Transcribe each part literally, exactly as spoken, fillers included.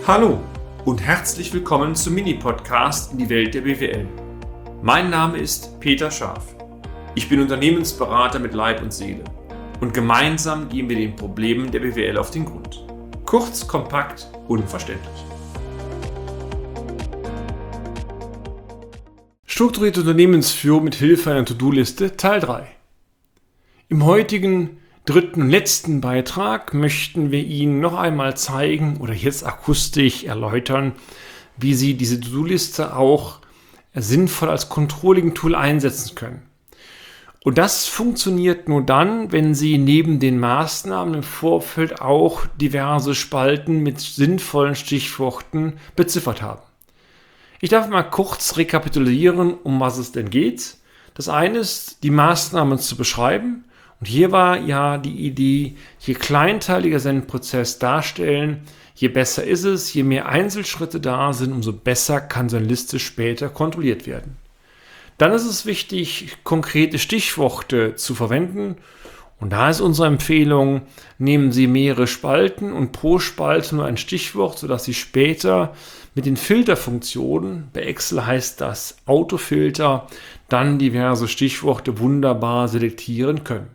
Hallo und herzlich willkommen zum Mini-Podcast in die Welt der B W L. Mein Name ist Peter Scharf. Ich bin Unternehmensberater mit Leib und Seele und gemeinsam gehen wir den Problemen der B W L auf den Grund. Kurz, kompakt, unverständlich. Strukturierte Unternehmensführung mit Hilfe einer To-Do-Liste Teil drei. Im heutigen dritten und letzten Beitrag möchten wir Ihnen noch einmal zeigen oder jetzt akustisch erläutern, wie Sie diese To-Do-Liste auch sinnvoll als Controlling-Tool einsetzen können. Und das funktioniert nur dann, wenn Sie neben den Maßnahmen im Vorfeld auch diverse Spalten mit sinnvollen Stichworten beziffert haben. Ich darf mal kurz rekapitulieren, um was es denn geht. Das eine ist, die Maßnahmen zu beschreiben. Und hier war ja die Idee, je kleinteiliger Sie einen Prozess darstellen, je besser ist es, je mehr Einzelschritte da sind, umso besser kann so eine Liste später kontrolliert werden. Dann ist es wichtig, konkrete Stichworte zu verwenden. Und da ist unsere Empfehlung, nehmen Sie mehrere Spalten und pro Spalte nur ein Stichwort, sodass Sie später mit den Filterfunktionen, bei Excel heißt das Autofilter, dann diverse Stichworte wunderbar selektieren können.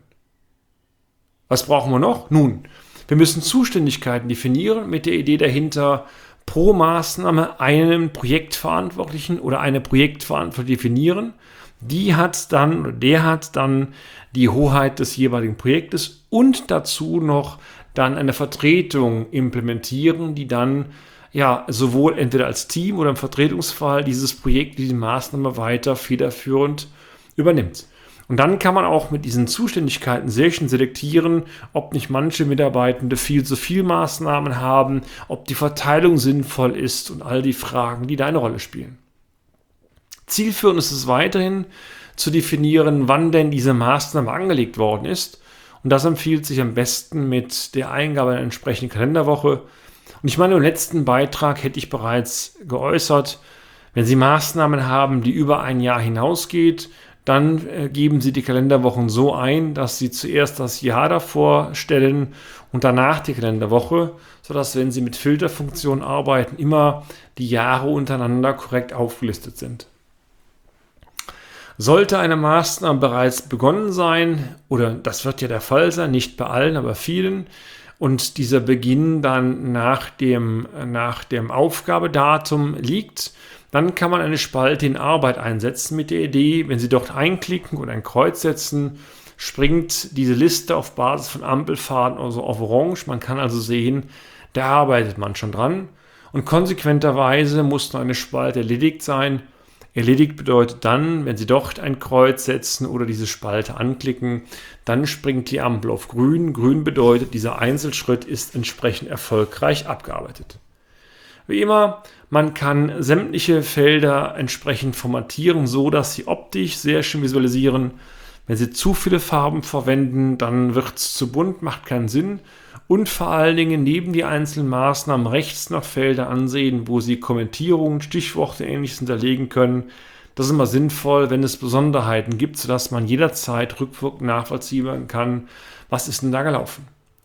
Was brauchen wir noch? Nun, wir müssen Zuständigkeiten definieren mit der Idee dahinter, pro Maßnahme einen Projektverantwortlichen oder eine Projektverantwortliche definieren. Die hat dann oder der hat dann die Hoheit des jeweiligen Projektes und dazu noch dann eine Vertretung implementieren, die dann ja sowohl entweder als Team oder im Vertretungsfall dieses Projekt, diese Maßnahme weiter federführend übernimmt. Und dann kann man auch mit diesen Zuständigkeiten sehr schön selektieren, ob nicht manche Mitarbeitende viel zu viel Maßnahmen haben, ob die Verteilung sinnvoll ist und all die Fragen, die da eine Rolle spielen. Zielführend ist es weiterhin zu definieren, wann denn diese Maßnahme angelegt worden ist. Und das empfiehlt sich am besten mit der Eingabe einer entsprechenden Kalenderwoche. Und ich meine, im letzten Beitrag hätte ich bereits geäußert, wenn Sie Maßnahmen haben, die über ein Jahr hinausgeht, dann äh, geben Sie die Kalenderwochen so ein, dass Sie zuerst das Jahr davor stellen und danach die Kalenderwoche, sodass, wenn Sie mit Filterfunktionen arbeiten, immer die Jahre untereinander korrekt aufgelistet sind. Sollte eine Maßnahme bereits begonnen sein, oder das wird ja der Fall sein, nicht bei allen, aber vielen, und dieser Beginn dann nach dem, nach dem Aufgabedatum liegt, dann kann man eine Spalte in Arbeit einsetzen mit der Idee, wenn Sie dort einklicken und ein Kreuz setzen, springt diese Liste auf Basis von Ampelfarben also auf Orange. Man kann also sehen, da arbeitet man schon dran. Und konsequenterweise muss noch eine Spalte erledigt sein. Erledigt bedeutet dann, wenn Sie dort ein Kreuz setzen oder diese Spalte anklicken, dann springt die Ampel auf grün. Grün bedeutet, dieser Einzelschritt ist entsprechend erfolgreich abgearbeitet. Wie immer, man kann sämtliche Felder entsprechend formatieren, so dass sie optisch sehr schön visualisieren. Wenn Sie zu viele Farben verwenden, dann wird es zu bunt, macht keinen Sinn. Und vor allen Dingen neben die einzelnen Maßnahmen rechts noch Felder ansehen, wo Sie Kommentierungen, Stichworte und Ähnliches hinterlegen können. Das ist immer sinnvoll, wenn es Besonderheiten gibt, sodass man jederzeit rückwirkend nachvollziehen kann, was ist denn da gelaufen.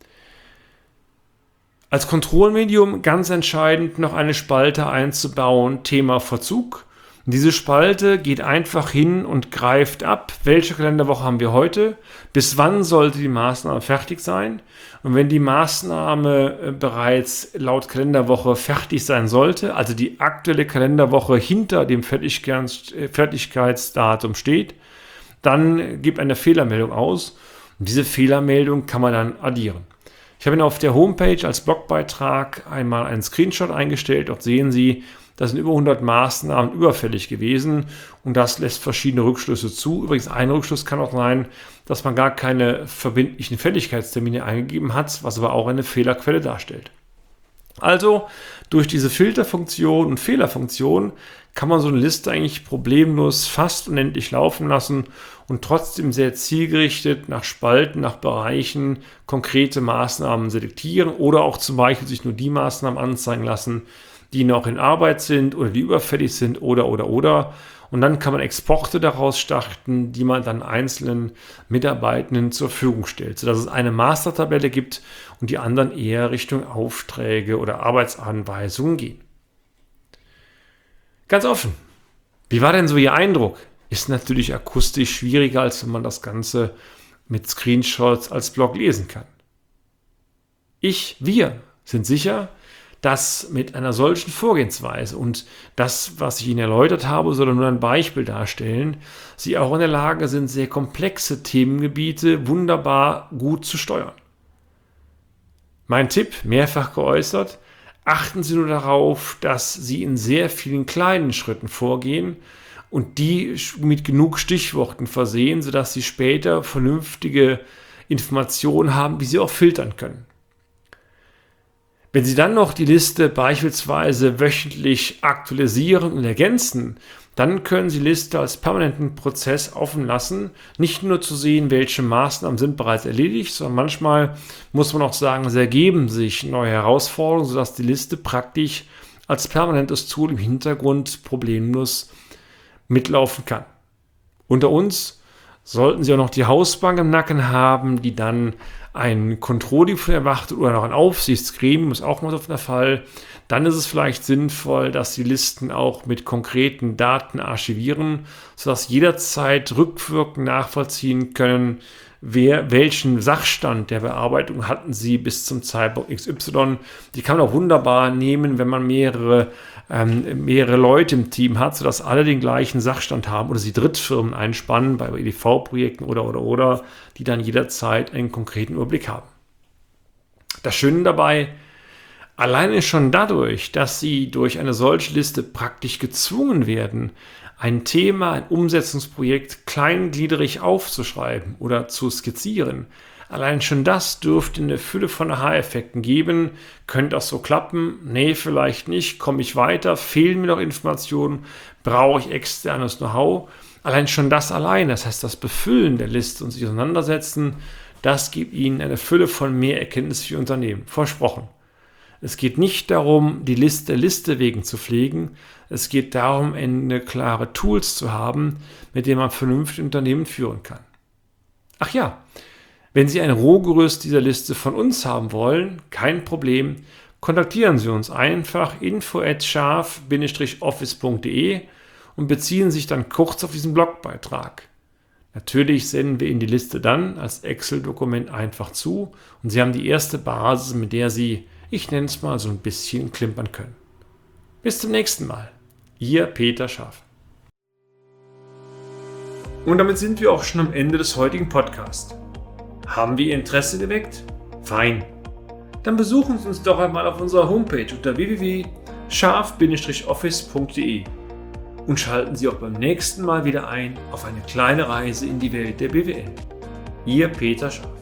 Als Kontrollmedium ganz entscheidend noch eine Spalte einzubauen, Thema Verzug. Und diese Spalte geht einfach hin und greift ab, welche Kalenderwoche haben wir heute, bis wann sollte die Maßnahme fertig sein. Und wenn die Maßnahme bereits laut Kalenderwoche fertig sein sollte, also die aktuelle Kalenderwoche hinter dem Fertigkeitsdatum steht, dann gibt eine Fehlermeldung aus. Und diese Fehlermeldung kann man dann addieren. Ich habe Ihnen auf der Homepage als Blogbeitrag einmal einen Screenshot eingestellt. Dort sehen Sie, da sind über hundert Maßnahmen überfällig gewesen und das lässt verschiedene Rückschlüsse zu. Übrigens, ein Rückschluss kann auch sein, dass man gar keine verbindlichen Fälligkeitstermine eingegeben hat, was aber auch eine Fehlerquelle darstellt. Also, durch diese Filterfunktion und Fehlerfunktion kann man so eine Liste eigentlich problemlos fast unendlich laufen lassen und trotzdem sehr zielgerichtet nach Spalten, nach Bereichen konkrete Maßnahmen selektieren oder auch zum Beispiel sich nur die Maßnahmen anzeigen lassen, die noch in Arbeit sind oder die überfällig sind oder, oder, oder. und dann kann man Exporte daraus starten, die man dann einzelnen Mitarbeitenden zur Verfügung stellt, sodass es eine Mastertabelle gibt und die anderen eher Richtung Aufträge oder Arbeitsanweisungen gehen. Ganz offen, wie war denn so Ihr Eindruck? Ist natürlich akustisch schwieriger, als wenn man das Ganze mit Screenshots als Blog lesen kann. Ich, wir sind sicher, dass mit einer solchen Vorgehensweise und das, was ich Ihnen erläutert habe, soll nur ein Beispiel darstellen, Sie auch in der Lage sind, sehr komplexe Themengebiete wunderbar gut zu steuern. Mein Tipp, mehrfach geäußert, achten Sie nur darauf, dass Sie in sehr vielen kleinen Schritten vorgehen und die mit genug Stichworten versehen, sodass Sie später vernünftige Informationen haben, wie Sie auch filtern können. Wenn Sie dann noch die Liste beispielsweise wöchentlich aktualisieren und ergänzen, dann können Sie die Liste als permanenten Prozess offen lassen, nicht nur zu sehen, welche Maßnahmen sind bereits erledigt, sondern manchmal muss man auch sagen, es ergeben sich neue Herausforderungen, sodass die Liste praktisch als permanentes Tool im Hintergrund problemlos mitlaufen kann. Unter uns sollten Sie auch noch die Hausbank im Nacken haben, die dann ein Controlling erwartet oder noch ein Aufsichtsgremium, ist auch mal so der Fall. Dann ist es vielleicht sinnvoll, dass Sie Listen auch mit konkreten Daten archivieren, sodass Sie jederzeit rückwirkend nachvollziehen können, wer welchen Sachstand der Bearbeitung hatten Sie bis zum Zeitpunkt X Y. Die kann man auch wunderbar nehmen, wenn man mehrere, ähm, mehrere Leute im Team hat, sodass alle den gleichen Sachstand haben oder Sie Drittfirmen einspannen bei E D V-Projekten oder, oder, oder, die dann jederzeit einen konkreten Überblick haben. Das Schöne dabei, alleine schon dadurch, dass Sie durch eine solche Liste praktisch gezwungen werden, ein Thema, ein Umsetzungsprojekt kleingliedrig aufzuschreiben oder zu skizzieren. Allein schon das dürfte eine Fülle von Aha-Effekten geben. Könnte das so klappen? Nee, vielleicht nicht. Komme ich weiter? Fehlen mir noch Informationen? Brauche ich externes Know-how? Allein schon das allein, das heißt das Befüllen der Liste und sich auseinandersetzen, das gibt Ihnen eine Fülle von mehr Erkenntnis für Ihr Unternehmen. Versprochen. Es geht nicht darum, die Liste der Liste wegen zu pflegen. Es geht darum, eine klare Tools zu haben, mit denen man vernünftig Unternehmen führen kann. Ach ja, wenn Sie ein Rohgerüst dieser Liste von uns haben wollen, kein Problem, kontaktieren Sie uns einfach info at scharf Bindestrich office punkt de und beziehen sich dann kurz auf diesen Blogbeitrag. Natürlich senden wir Ihnen die Liste dann als Excel-Dokument einfach zu und Sie haben die erste Basis, mit der Sie, ich nenne es mal, so ein bisschen klimpern können. Bis zum nächsten Mal. Ihr Peter Scharf. Und damit sind wir auch schon am Ende des heutigen Podcasts. Haben wir Ihr Interesse geweckt? Fein. Dann besuchen Sie uns doch einmal auf unserer Homepage unter w w w punkt scharf Bindestrich office punkt de und schalten Sie auch beim nächsten Mal wieder ein auf eine kleine Reise in die Welt der B W L. Ihr Peter Scharf.